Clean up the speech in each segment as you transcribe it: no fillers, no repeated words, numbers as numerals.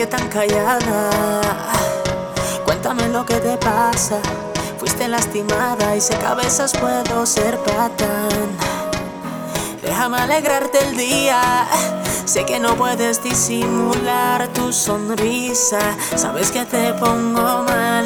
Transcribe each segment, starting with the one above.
qué tan callada? Cuéntame lo que te pasa. Fuiste lastimada y sé que a veces puedo ser patán. Déjame alegrarte el día. Sé que no puedes disimular tu sonrisa. Sabes que te pongo mal.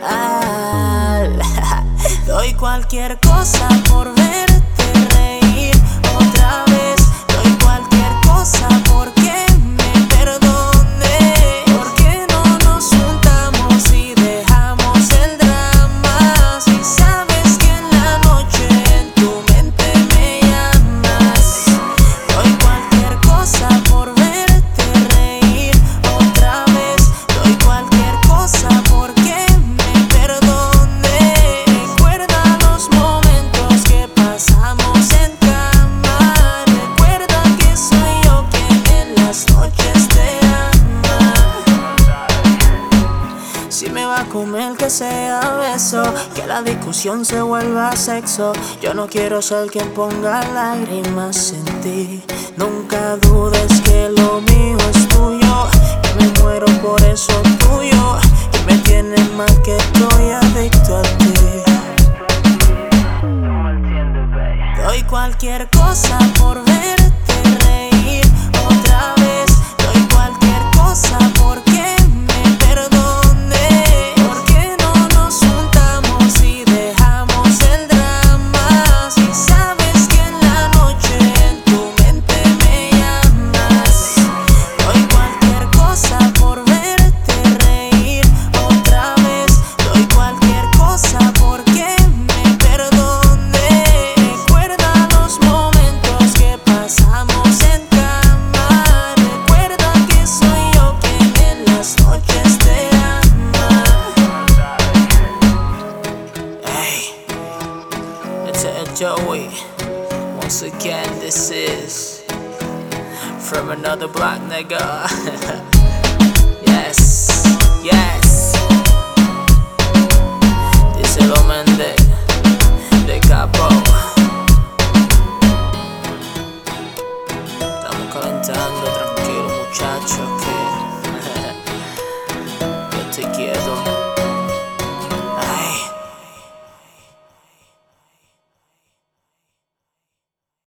Doy cualquier cosa por verte reír otra vez. Doy cualquier cosa porque me perdone. ¿Por qué no nos juntamos y dejamos el drama? Si sabes que en la noche en tu mente me llamas. Doy cualquier cosa por verte reír otra vez. Doy cualquier cosa porque me perdone. Recuerda los momentos que pasamos en cama. Recuerda que soy yo quien en las noches te ama. Si me va a comer que sea beso, que la discusión se vuelva sexo. Yo no quiero ser quien ponga lágrimas en ti. Nunca dudes que lo mío es tuyo, que me muero por eso tuyo, que me tienes mal, que estoy adicto a ti. Doy cualquier cosa por verte reír otra vez. Doy cualquier cosa porque me perdone. ¿Por qué no nos juntamos y dejamos el drama? Si sabes que en la noche en tu mente me llamas. Doy cualquier cosa por verte reír otra vez. Doy cualquier cosa porque me perdone. Recuerda los momentos que pasamos en cama. Recuerda que soy yo quien en las noches te ama. Hey, it's Joey. Once again, this is from another block, nigga. Yes, yes. Díselo, Mende, de Capo. Estamos calentando, tranquilo, muchachos.